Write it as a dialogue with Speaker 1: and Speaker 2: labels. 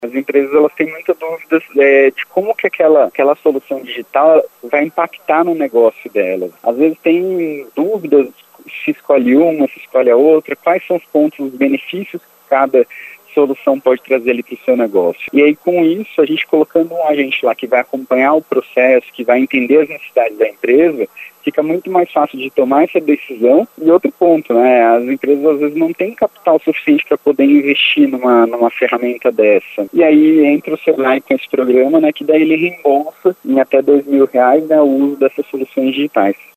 Speaker 1: As empresas elas têm muitas dúvidas de como que aquela solução digital vai impactar no negócio delas. Às vezes tem dúvidas se escolhe uma, se escolhe a outra, quais são os pontos, os benefícios que cada solução pode trazer ali para o seu negócio. E aí, com isso, a gente colocando um agente lá que vai acompanhar o processo, que vai entender as necessidades da empresa, fica muito mais fácil de tomar essa decisão. E outro ponto, né? As empresas às vezes não têm capital suficiente para poder investir numa ferramenta dessa. E aí entra o Sebrae com esse programa, né? Que daí ele reembolsa em até R$2.000, né, o uso dessas soluções digitais.